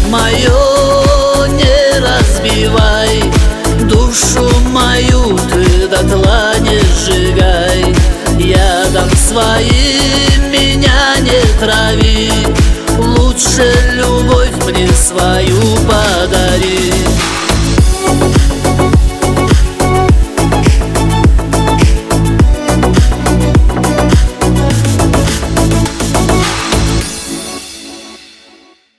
мое не разбивай, душу мою ты дотла не сжигай. Ядом своим меня не трави, лучше любовь мне свою подари.